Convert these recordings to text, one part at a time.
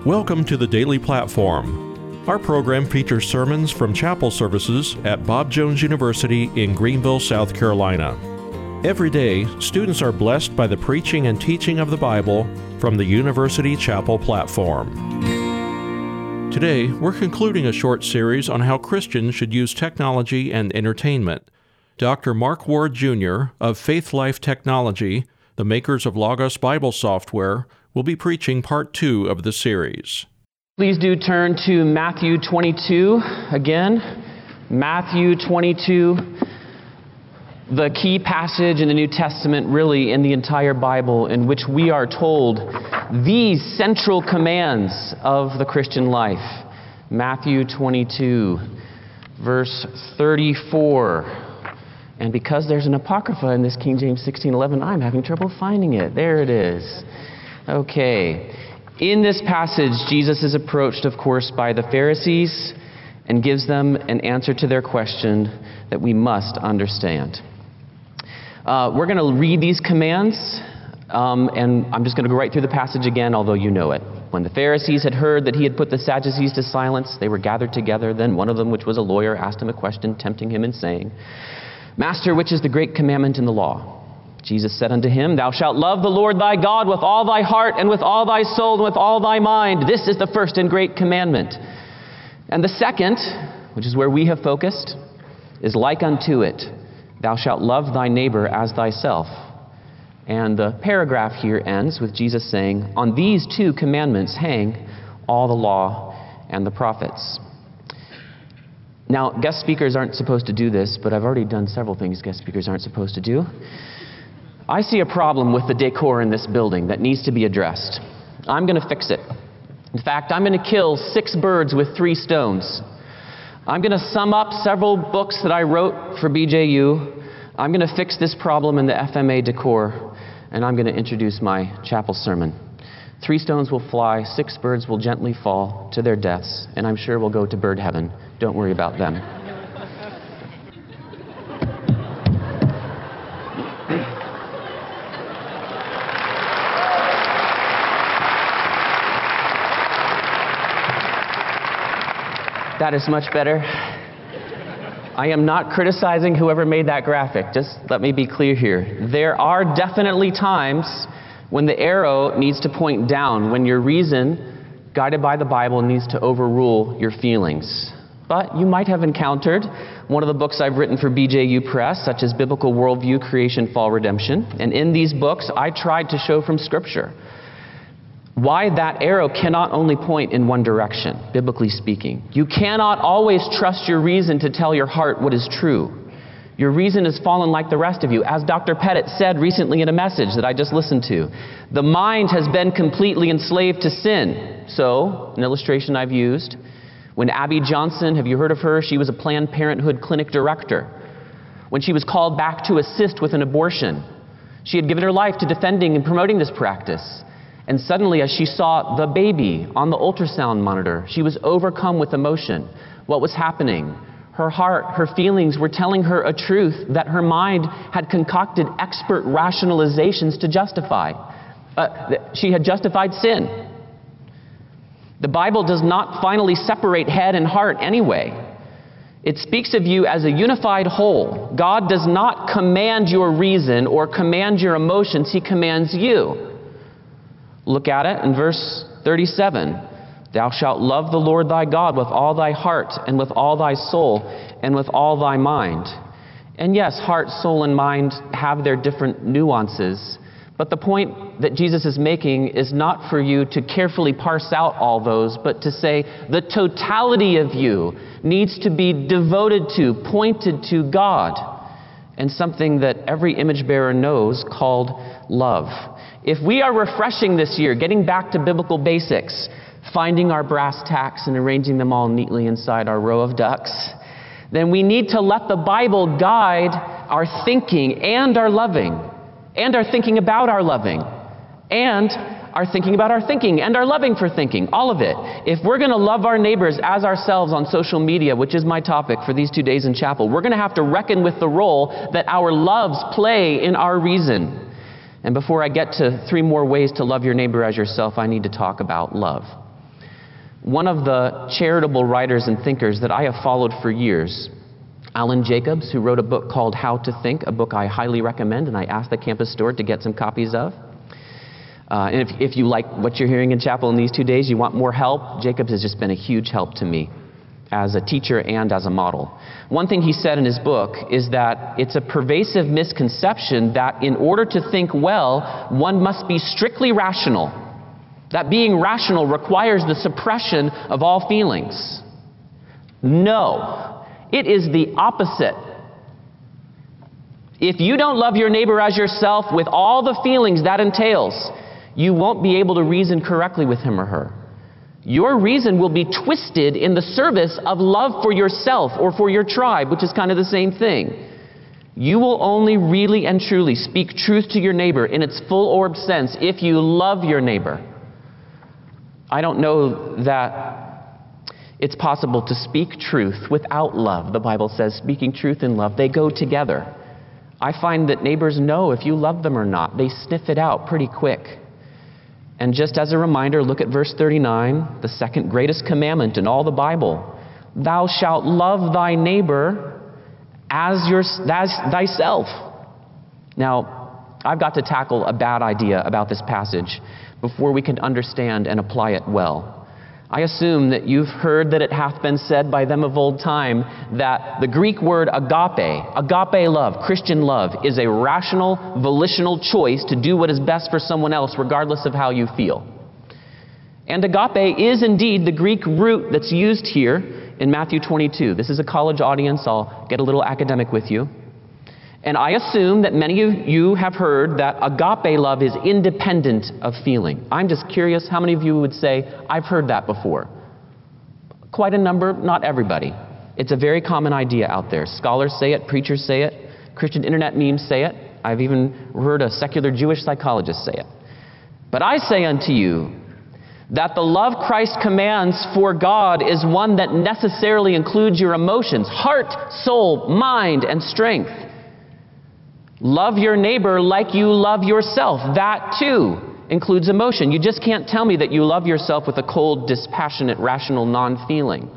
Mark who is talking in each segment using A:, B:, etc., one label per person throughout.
A: Welcome to the Daily Platform. Our program features sermons from chapel services at Bob Jones University in Greenville, South Carolina. Every day, students are blessed by the preaching and teaching of the Bible from the University Chapel platform. Today, we're concluding a short series on how Christians should use technology and entertainment. Dr. Mark Ward Jr. of Faith Life Technology, the makers of Logos Bible software, will be preaching part 2 of the series.
B: Please do turn to Matthew 22 again. Matthew 22, the key passage in the New Testament, really in the entire Bible, in which we are told these central commands of the Christian life. Matthew 22, verse 34. And because there's an Apocrypha in this King James 1611, I'm having trouble finding it. There it is. Okay. In this passage, Jesus is approached, of course, by the Pharisees and gives them an answer to their question that we must understand. We're going to read these commands, and I'm just going to go right through the passage again, although you know it. When the Pharisees had heard that he had put the Sadducees to silence, they were gathered together. Then one of them, which was a lawyer, asked him a question, tempting him and saying, Master, which is the great commandment in the law? Jesus said unto him, Thou shalt love the Lord thy God with all thy heart and with all thy soul and with all thy mind. This is the first and great commandment. And the second, which is where we have focused, is like unto it. Thou shalt love thy neighbor as thyself. And the paragraph here ends with Jesus saying, On these two commandments hang all the law and the prophets. Now, guest speakers aren't supposed to do this, but I've already done several things guest speakers aren't supposed to do. I see a problem with the decor in this building that needs to be addressed. I'm going to fix it. In fact, I'm going to kill 6 birds with 3 stones. I'm going to sum up several books that I wrote for BJU. I'm going to fix this problem in the FMA decor, and I'm going to introduce my chapel sermon. 3 stones will fly, 6 birds will gently fall to their deaths, and I'm sure we'll go to bird heaven. Don't worry about them. That is much better. I am not criticizing whoever made that graphic. Just let me be clear here. There are definitely times when the arrow needs to point down, when your reason, guided by the Bible, needs to overrule your feelings. But you might have encountered one of the books I've written for BJU Press, such as Biblical Worldview, Creation, Fall, Redemption. And in these books, I tried to show from Scripture why that arrow cannot only point in one direction, biblically speaking. You cannot always trust your reason to tell your heart what is true. Your reason has fallen like the rest of you. As Dr. Pettit said recently in a message that I just listened to, the mind has been completely enslaved to sin. So, an illustration I've used, when Abby Johnson, have you heard of her? She was a Planned Parenthood clinic director. When she was called back to assist with an abortion, she had given her life to defending and promoting this practice. And suddenly, as she saw the baby on the ultrasound monitor, she was overcome with emotion. What was happening? Her heart, her feelings were telling her a truth that her mind had concocted expert rationalizations to justify. She had justified sin. The Bible does not finally separate head and heart anyway. It speaks of you as a unified whole. God does not command your reason or command your emotions. He commands you. Look at it in verse 37. Thou shalt love the Lord thy God with all thy heart and with all thy soul and with all thy mind. And yes, heart, soul, and mind have their different nuances. But the point that Jesus is making is not for you to carefully parse out all those, but to say the totality of you needs to be devoted to, pointed to God, and something that every image bearer knows called love. If we are refreshing this year, getting back to biblical basics, finding our brass tacks and arranging them all neatly inside our row of ducks, then we need to let the Bible guide our thinking and our loving, and our thinking about our loving, and our thinking about our thinking, and our loving for thinking, all of it. If we're going to love our neighbors as ourselves on social media, which is my topic for these 2 days in chapel, we're going to have to reckon with the role that our loves play in our reason. And before I get to 3 more ways to love your neighbor as yourself, I need to talk about love. One of the charitable writers and thinkers that I have followed for years, Alan Jacobs, who wrote a book called How to Think, a book I highly recommend, and I asked the campus store to get some copies of. And if you like what you're hearing in chapel in these 2 days, you want more help, Jacobs has just been a huge help to me as a teacher and as a model. One thing he said in his book is that it's a pervasive misconception that in order to think well, one must be strictly rational. That being rational requires the suppression of all feelings. No, it is the opposite. If you don't love your neighbor as yourself with all the feelings that entails, you won't be able to reason correctly with him or her. Your reason will be twisted in the service of love for yourself or for your tribe, which is kind of the same thing. You will only really and truly speak truth to your neighbor in its full-orbed sense if you love your neighbor. I don't know that it's possible to speak truth without love. The Bible says speaking truth and love, they go together. I find that neighbors know if you love them or not. They sniff it out pretty quick. And just as a reminder, look at verse 39, the second greatest commandment in all the Bible. Thou shalt love thy neighbor as thyself. Now, I've got to tackle a bad idea about this passage before we can understand and apply it well. I assume that you've heard that it hath been said by them of old time that the Greek word agape love, Christian love, is a rational, volitional choice to do what is best for someone else regardless of how you feel. And agape is indeed the Greek root that's used here in Matthew 22. This is a college audience. I'll get a little academic with you. And I assume that many of you have heard that agape love is independent of feeling. I'm just curious, how many of you would say, I've heard that before? Quite a number, not everybody. It's a very common idea out there. Scholars say it, preachers say it, Christian internet memes say it. I've even heard a secular Jewish psychologist say it. But I say unto you that the love Christ commands for God is one that necessarily includes your emotions, heart, soul, mind, and strength. Love your neighbor like you love yourself. That too includes emotion. You just can't tell me that you love yourself with a cold, dispassionate, rational non-feeling.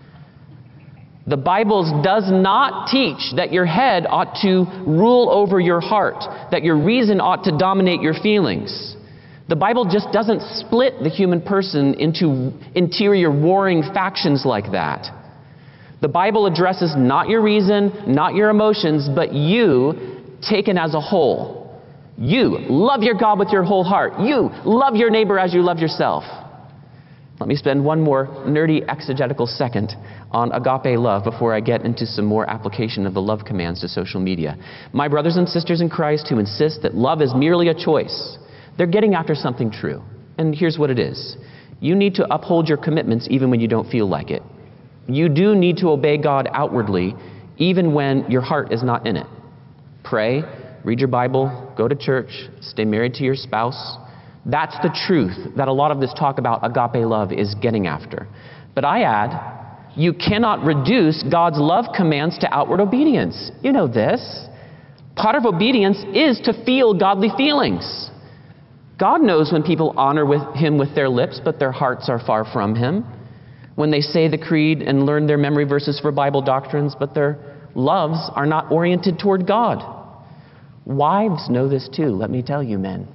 B: The Bible does not teach that your head ought to rule over your heart, that your reason ought to dominate your feelings. The Bible just doesn't split the human person into interior warring factions like that. The Bible addresses not your reason, not your emotions, but you taken as a whole. You love your God with your whole heart. You love your neighbor as you love yourself. Let me spend one more nerdy exegetical second on agape love before I get into some more application of the love commands to social media. My brothers and sisters in Christ who insist that love is merely a choice, they're getting after something true. And here's what it is. You need to uphold your commitments even when you don't feel like it. You do need to obey God outwardly even when your heart is not in it. Pray, read your Bible, go to church, stay married to your spouse. That's the truth that a lot of this talk about agape love is getting after. But I add, you cannot reduce God's love commands to outward obedience. You know this. Part of obedience is to feel godly feelings. God knows when people honor Him with their lips, but their hearts are far from Him. When they say the creed and learn their memory verses for Bible doctrines, but their loves are not oriented toward God. Wives know this too, let me tell you, men.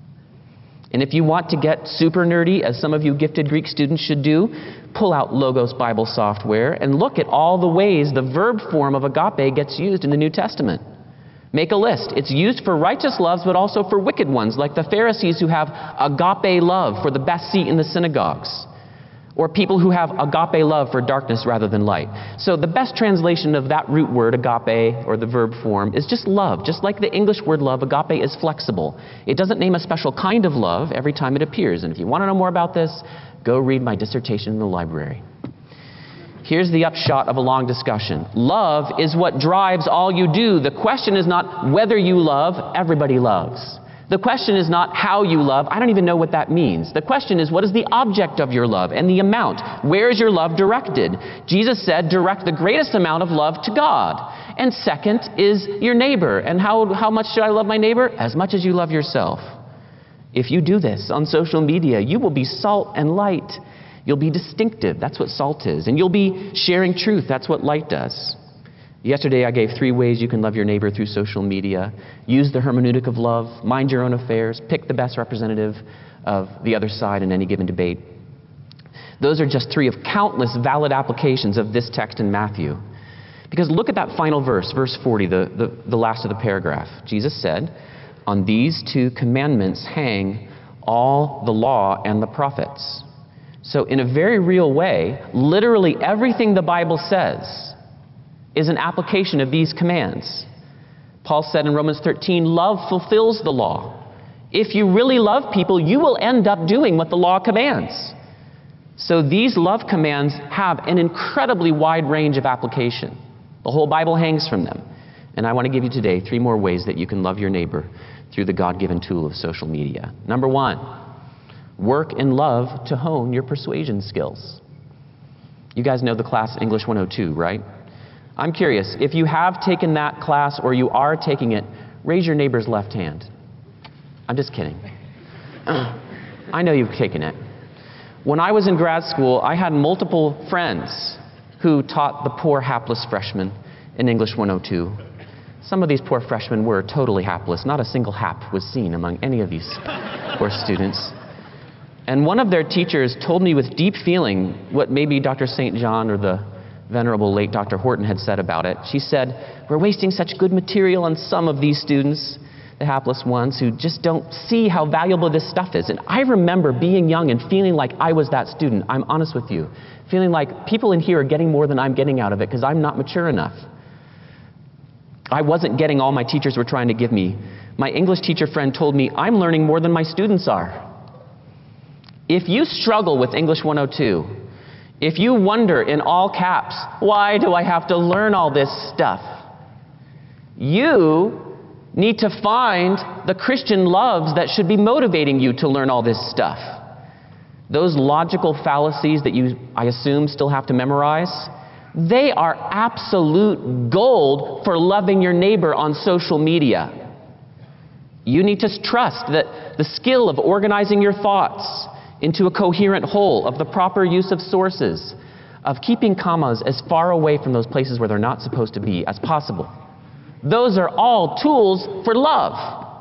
B: And if you want to get super nerdy, as some of you gifted Greek students should do, pull out Logos Bible software and look at all the ways the verb form of agape gets used in the New Testament. Make a list. It's used for righteous loves, but also for wicked ones, like the Pharisees who have agape love for the best seat in the synagogues, or people who have agape love for darkness rather than light. So the best translation of that root word, agape, or the verb form, is just love. Just like the English word love, agape is flexible. It doesn't name a special kind of love every time it appears. And if you want to know more about this, go read my dissertation in the library. Here's the upshot of a long discussion. Love is what drives all you do. The question is not whether you love, everybody loves. The question is not how you love. I don't even know what that means. The question is, what is the object of your love and the amount? Where is your love directed? Jesus said, direct the greatest amount of love to God. And second is your neighbor. And how much should I love my neighbor? As much as you love yourself. If you do this on social media, you will be salt and light. You'll be distinctive. That's what salt is. And you'll be sharing truth. That's what light does. Yesterday, I gave 3 ways you can love your neighbor through social media. Use the hermeneutic of love. Mind your own affairs. Pick the best representative of the other side in any given debate. Those are just 3 of countless valid applications of this text in Matthew. Because look at that final verse, verse 40, the last of the paragraph. Jesus said, "On these 2 commandments hang all the law and the prophets." So in a very real way, literally everything the Bible says is an application of these commands. Paul said in Romans 13, love fulfills the law. If you really love people, you will end up doing what the law commands. So these love commands have an incredibly wide range of application. The whole Bible hangs from them. And I want to give you today 3 more ways that you can love your neighbor through the God-given tool of social media. Number 1, work in love to hone your persuasion skills. You guys know the class English 102, right? I'm curious, if you have taken that class or you are taking it, raise your neighbor's left hand. I'm just kidding. I know you've taken it. When I was in grad school, I had multiple friends who taught the poor hapless freshmen in English 102. Some of these poor freshmen were totally hapless. Not a single hap was seen among any of these poor students. And one of their teachers told me with deep feeling what maybe Dr. St. John or the venerable late Dr. Horton had said about it. She said, "We're wasting such good material on some of these students, the hapless ones, who just don't see how valuable this stuff is." And I remember being young and feeling like I was that student. I'm honest with you. Feeling like people in here are getting more than I'm getting out of it because I'm not mature enough. I wasn't getting all my teachers were trying to give me. My English teacher friend told me, "I'm learning more than my students are." If you struggle with English 102, if you wonder in all caps, why do I have to learn all this stuff? You need to find the Christian loves that should be motivating you to learn all this stuff. Those logical fallacies that you, I assume, still have to memorize, they are absolute gold for loving your neighbor on social media. You need to trust that the skill of organizing your thoughts into a coherent whole, of the proper use of sources, of keeping commas as far away from those places where they're not supposed to be as possible. Those are all tools for love,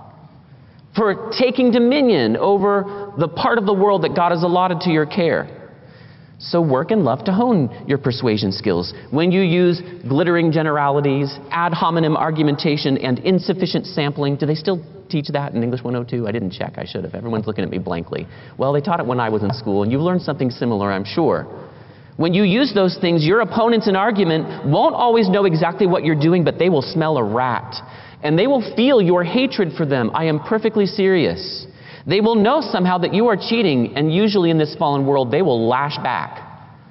B: for taking dominion over the part of the world that God has allotted to your care. So work and love to hone your persuasion skills. When you use glittering generalities, ad hominem argumentation, and insufficient sampling, do they still teach that in English 102? I didn't check. I should have. Everyone's looking at me blankly. Well, they taught it when I was in school, and you've learned something similar, I'm sure. When you use those things, your opponents in argument won't always know exactly what you're doing, but they will smell a rat. And they will feel your hatred for them. I am perfectly serious. They will know somehow that you are cheating, and usually in this fallen world, they will lash back.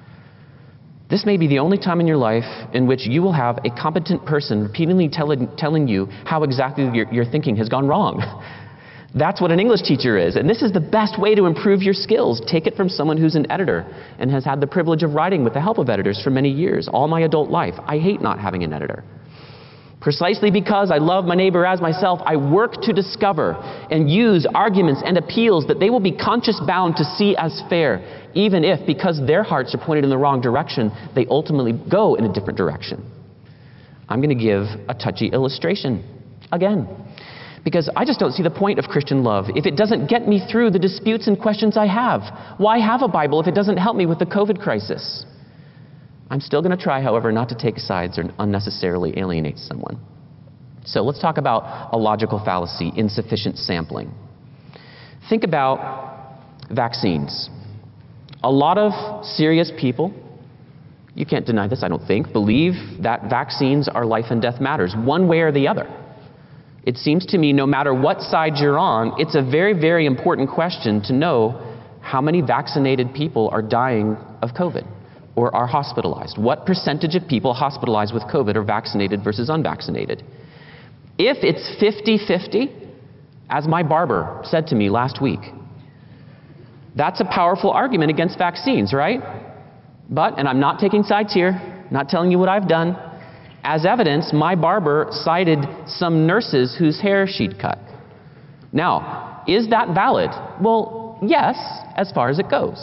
B: This may be the only time in your life in which you will have a competent person repeatedly telling you how exactly your thinking has gone wrong. That's what an English teacher is. And this is the best way to improve your skills. Take it from someone who's an editor and has had the privilege of writing with the help of editors for many years, all my adult life. I hate not having an editor. Precisely because I love my neighbor as myself, I work to discover and use arguments and appeals that they will be conscious bound to see as fair, even if, because their hearts are pointed in the wrong direction, they ultimately go in a different direction. I'm going to give a touchy illustration again, because I just don't see the point of Christian love if it doesn't get me through the disputes and questions I have. Why have a Bible if it doesn't help me with the COVID crisis? I'm still going to try, however, not to take sides or unnecessarily alienate someone. So let's talk about a logical fallacy, insufficient sampling. Think about vaccines. A lot of serious people, you can't deny this, I don't think, believe that vaccines are life and death matters, one way or the other. It seems to me no matter what side you're on, it's a very, very important question to know how many vaccinated people are dying of COVID or are hospitalized. What percentage of people hospitalized with COVID are vaccinated versus unvaccinated? If it's 50-50, as my barber said to me last week, that's a powerful argument against vaccines, right? But, and I'm not taking sides here, not telling you what I've done. As evidence, my barber cited some nurses whose hair she'd cut. Now, is that valid? Well, yes, as far as it goes.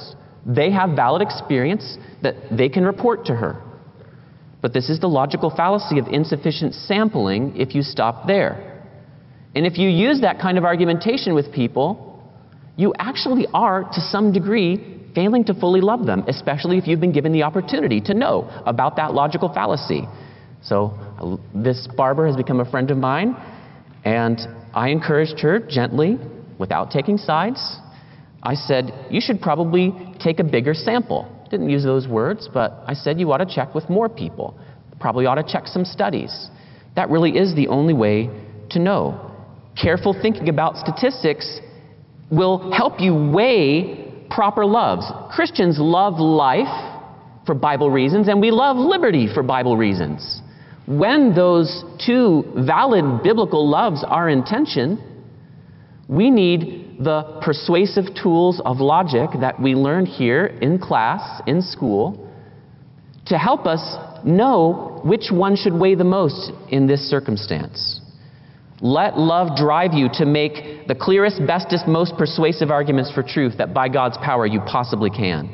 B: They have valid experience that they can report to her. But this is the logical fallacy of insufficient sampling if you stop there. And if you use that kind of argumentation with people, you actually are, to some degree, failing to fully love them, especially if you've been given the opportunity to know about that logical fallacy. So this barber has become a friend of mine, and I encouraged her gently, without taking sides. I said, you should probably take a bigger sample. Didn't use those words, but I said you ought to check with more people. Probably ought to check some studies. That really is the only way to know. Careful thinking about statistics will help you weigh proper loves. Christians love life for Bible reasons, and we love liberty for Bible reasons. When those two valid biblical loves are in tension, we need the persuasive tools of logic that we learned here in class, in school, to help us know which one should weigh the most in this circumstance. Let love drive you to make the clearest, bestest, most persuasive arguments for truth that by God's power you possibly can.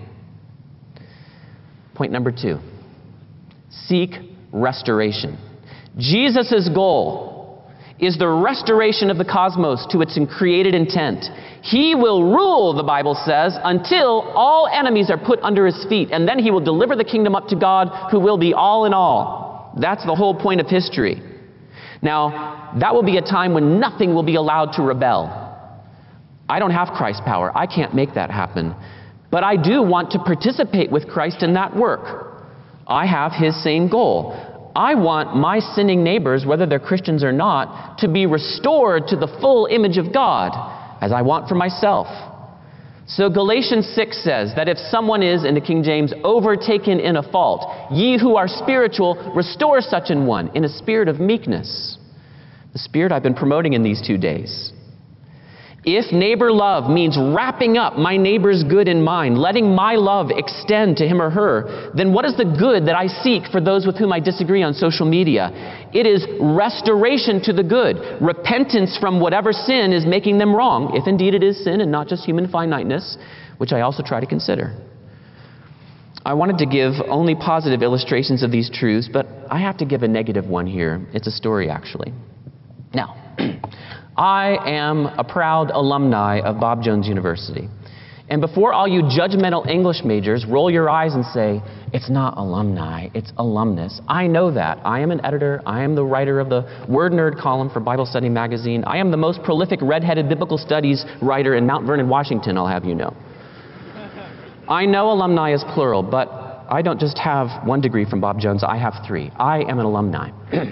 B: Point number 2. Seek restoration. Jesus' goal is the restoration of the cosmos to its created intent. He will rule, the Bible says, until all enemies are put under his feet, and then he will deliver the kingdom up to God, who will be all in all. That's the whole point of history. Now, that will be a time when nothing will be allowed to rebel. I don't have Christ's power. I can't make that happen. But I do want to participate with Christ in that work. I have his same goal. I want my sinning neighbors, whether they're Christians or not, to be restored to the full image of God, as I want for myself. So Galatians 6 says that if someone is, in the King James, overtaken in a fault, ye who are spiritual, restore such an one in a spirit of meekness. The spirit I've been promoting in these 2 days. If neighbor love means wrapping up my neighbor's good in mind, letting my love extend to him or her, then what is the good that I seek for those with whom I disagree on social media? It is restoration to the good, repentance from whatever sin is making them wrong, if indeed it is sin and not just human finiteness, which I also try to consider. I wanted to give only positive illustrations of these truths, but I have to give a negative one here. It's a story, actually. Now, I am a proud alumni of Bob Jones University. And before all you judgmental English majors roll your eyes and say, it's not alumni, it's alumnus, I know that. I am an editor. I am the writer of the Word Nerd column for Bible Study Magazine. I am the most prolific red-headed biblical studies writer in Mount Vernon, Washington, I'll have you know. I know alumni is plural, but I don't just have 1 degree from Bob Jones, I have 3. I am an alumni.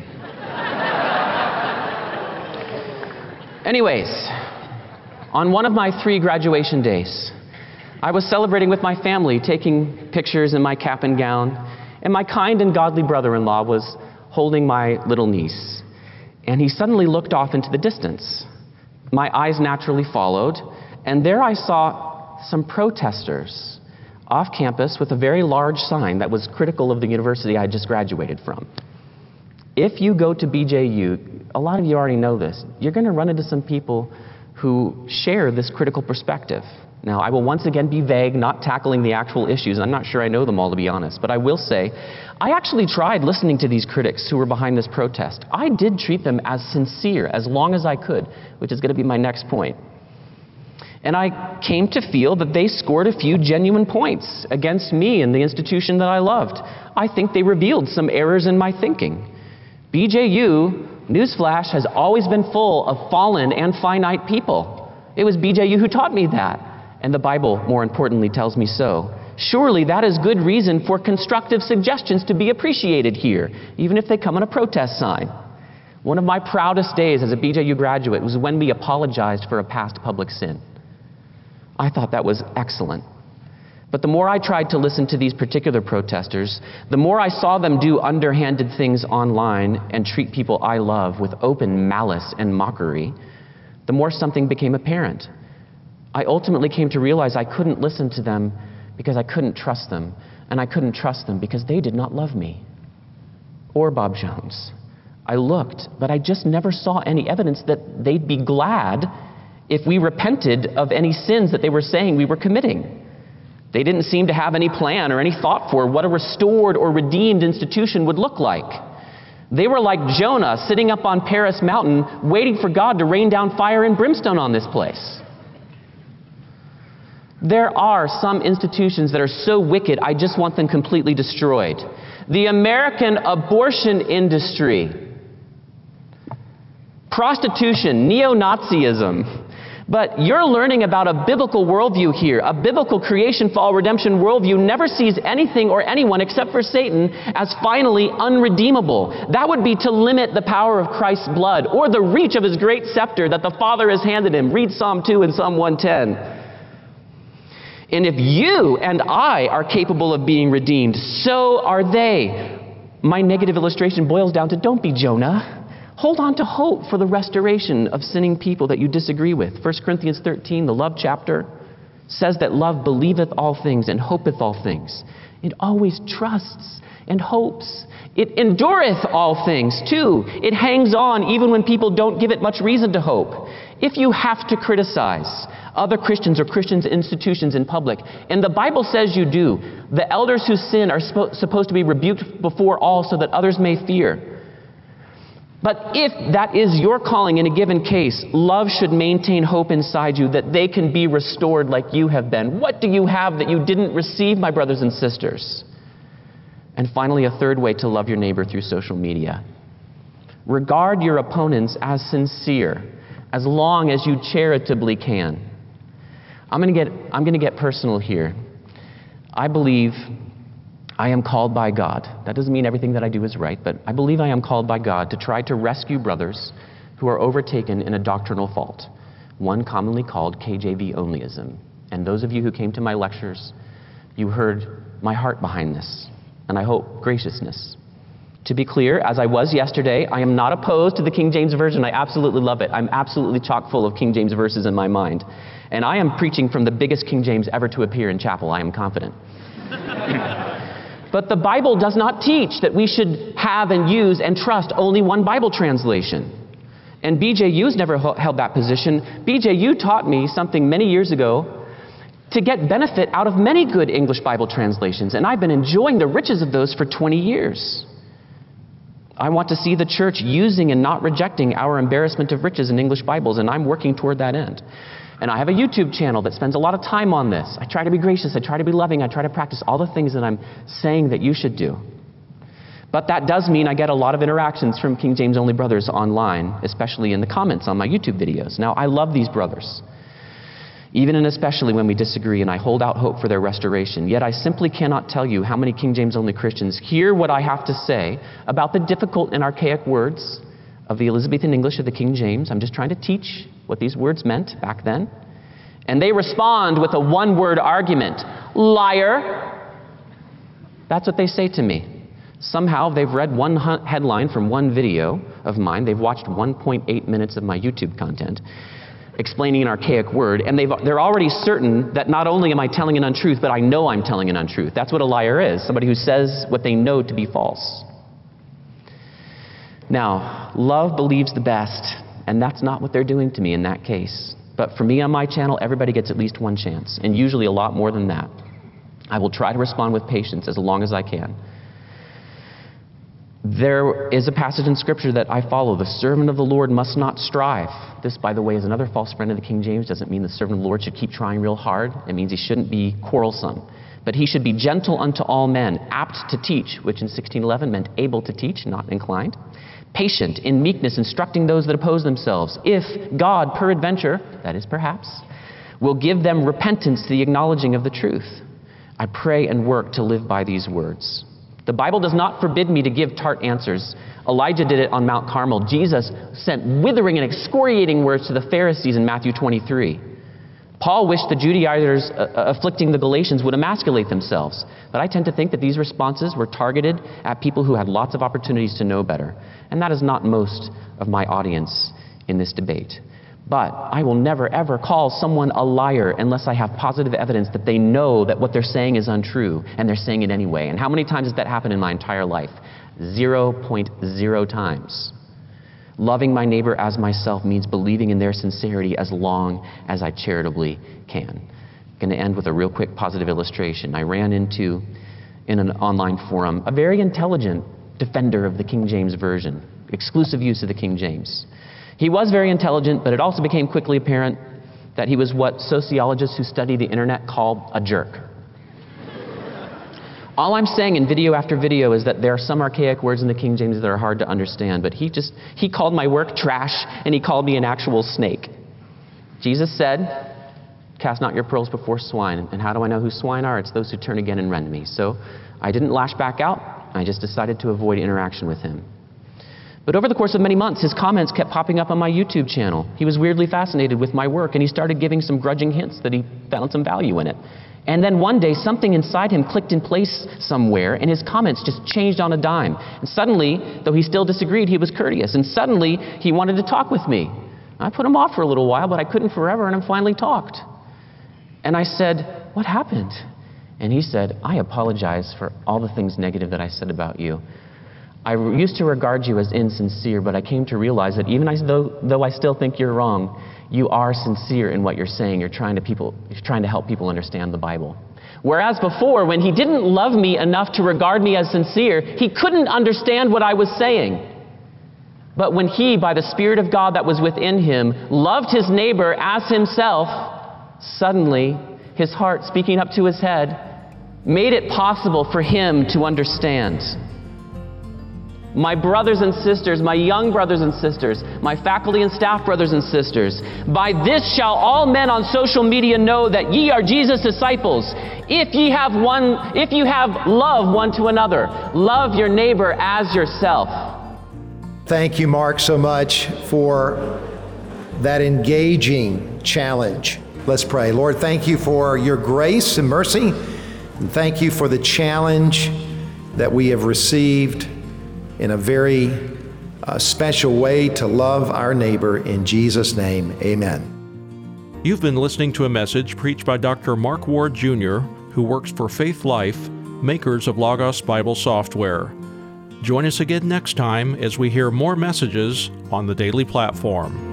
B: Anyways, on one of my 3 graduation days, I was celebrating with my family, taking pictures in my cap and gown, and my kind and godly brother-in-law was holding my little niece. And he suddenly looked off into the distance. My eyes naturally followed, and there I saw some protesters off campus with a very large sign that was critical of the university I just graduated from. If you go to BJU, a lot of you already know this, you're going to run into some people who share this critical perspective. Now, I will once again be vague, not tackling the actual issues. I'm not sure I know them all, to be honest. But I will say, I actually tried listening to these critics who were behind this protest. I did treat them as sincere, as long as I could, which is going to be my next point. And I came to feel that they scored a few genuine points against me and the institution that I loved. I think they revealed some errors in my thinking. BJU, newsflash, has always been full of fallen and finite people. It was BJU who taught me that. And the Bible, more importantly, tells me so. Surely that is good reason for constructive suggestions to be appreciated here, even if they come on a protest sign. One of my proudest days as a BJU graduate was when we apologized for a past public sin. I thought that was excellent. But the more I tried to listen to these particular protesters, the more I saw them do underhanded things online and treat people I love with open malice and mockery, the more something became apparent. I ultimately came to realize I couldn't listen to them because I couldn't trust them, and I couldn't trust them because they did not love me or Bob Jones. I looked, but I just never saw any evidence that they'd be glad if we repented of any sins that they were saying we were committing. They didn't seem to have any plan or any thought for what a restored or redeemed institution would look like. They were like Jonah sitting up on Paris Mountain waiting for God to rain down fire and brimstone on this place. There are some institutions that are so wicked, I just want them completely destroyed. The American abortion industry, prostitution, neo-Nazism. But you're learning about a biblical worldview here. A biblical creation, fall, redemption worldview never sees anything or anyone except for Satan as finally unredeemable. That would be to limit the power of Christ's blood or the reach of his great scepter that the Father has handed him. Read Psalm 2 and Psalm 110. And if you and I are capable of being redeemed, so are they. My negative illustration boils down to don't be Jonah. Hold on to hope for the restoration of sinning people that you disagree with. 1 Corinthians 13, the love chapter, says that love believeth all things and hopeth all things. It always trusts and hopes. It endureth all things too. It hangs on even when people don't give it much reason to hope. If you have to criticize other Christians or Christians' institutions in public, and the Bible says you do, the elders who sin are supposed to be rebuked before all so that others may fear. But if that is your calling in a given case, love should maintain hope inside you that they can be restored like you have been. What do you have that you didn't receive, my brothers and sisters? And finally, a third way to love your neighbor through social media. Regard your opponents as sincere, as long as you charitably can. I'm going to get personal here. I believe I am called by God. That doesn't mean everything that I do is right, but I believe I am called by God to try to rescue brothers who are overtaken in a doctrinal fault, one commonly called KJV onlyism. And those of you who came to my lectures, you heard my heart behind this, and I hope graciousness. To be clear, as I was yesterday, I am not opposed to the King James Version. I absolutely love it. I'm absolutely chock full of King James verses in my mind. And I am preaching from the biggest King James ever to appear in chapel, I am confident. But the Bible does not teach that we should have and use and trust only one Bible translation. And BJU's never held that position. BJU taught me something many years ago to get benefit out of many good English Bible translations. And I've been enjoying the riches of those for 20 years. I want to see the church using and not rejecting our embarrassment of riches in English Bibles, and I'm working toward that end. And I have a YouTube channel that spends a lot of time on this. I try to be gracious, I try to be loving, I try to practice all the things that I'm saying that you should do. But that does mean I get a lot of interactions from King James only brothers online, especially in the comments on my YouTube videos. Now, I love these brothers, even and especially when we disagree, and I hold out hope for their restoration. Yet I simply cannot tell you how many King James only Christians hear what I have to say about the difficult and archaic words of the Elizabethan English of the King James. I'm just trying to teach what these words meant back then. And they respond with a one-word argument. Liar. That's what they say to me. Somehow they've read one headline from one video of mine. They've watched 1.8 minutes of my YouTube content explaining an archaic word, and they're already certain that not only am I telling an untruth, but I know I'm telling an untruth. That's what a liar is, somebody who says what they know to be false. Now, love believes the best, and that's not what they're doing to me in that case. But for me on my channel, everybody gets at least one chance, and usually a lot more than that. I will try to respond with patience as long as I can. There is a passage in Scripture that I follow. The servant of the Lord must not strive. This, by the way, is another false friend of the King James. Doesn't mean the servant of the Lord should keep trying real hard. It means he shouldn't be quarrelsome. But he should be gentle unto all men, apt to teach, which in 1611 meant able to teach, not inclined. Patient, in meekness, instructing those that oppose themselves. If God, peradventure, that is perhaps, will give them repentance to the acknowledging of the truth. I pray and work to live by these words. The Bible does not forbid me to give tart answers. Elijah did it on Mount Carmel. Jesus sent withering and excoriating words to the Pharisees in Matthew 23. Paul wished the Judaizers afflicting the Galatians would emasculate themselves. But I tend to think that these responses were targeted at people who had lots of opportunities to know better. And that is not most of my audience in this debate. But I will never, ever call someone a liar unless I have positive evidence that they know that what they're saying is untrue, and they're saying it anyway. And how many times has that happened in my entire life? 0.0 times. Loving my neighbor as myself means believing in their sincerity as long as I charitably can. going to end with a real quick positive illustration. I ran into, in an online forum, a very intelligent defender of the King James Version, exclusive use of the King James. He was very intelligent, but it also became quickly apparent that he was what sociologists who study the internet call a jerk. All I'm saying in video after video is that there are some archaic words in the King James that are hard to understand, but he called my work trash, and he called me an actual snake. Jesus said, cast not your pearls before swine. And how do I know who swine are? It's those who turn again and rend me. So I didn't lash back out. I just decided to avoid interaction with him. But over the course of many months, his comments kept popping up on my YouTube channel. He was weirdly fascinated with my work, and he started giving some grudging hints that he found some value in it. And then one day, something inside him clicked in place somewhere, and his comments just changed on a dime. And suddenly, though he still disagreed, he was courteous. And suddenly, he wanted to talk with me. I put him off for a little while, but I couldn't forever, and I finally talked. And I said, what happened? And he said, I apologize for all the things negative that I said about you. I used to regard you as insincere, but I came to realize that even though I still think you're wrong, you are sincere in what you're saying. You're trying to help people understand the Bible. Whereas before, when he didn't love me enough to regard me as sincere, he couldn't understand what I was saying. But when he, by the Spirit of God that was within him, loved his neighbor as himself, suddenly his heart, speaking up to his head, made it possible for him to understand. My brothers and sisters, my young brothers and sisters, my faculty and staff brothers and sisters, by this shall all men on social media know that ye are Jesus' disciples, if you have love one to another. Love your neighbor as yourself.
C: Thank you, Mark, so much for that engaging challenge. Let's pray. Lord, thank you for your grace and mercy, and thank you for the challenge that we have received in a very special way to love our neighbor. In Jesus' name, amen.
A: You've been listening to a message preached by Dr. Mark Ward Jr., who works for Faith Life, makers of Logos Bible software. Join us again next time as we hear more messages on the Daily Platform.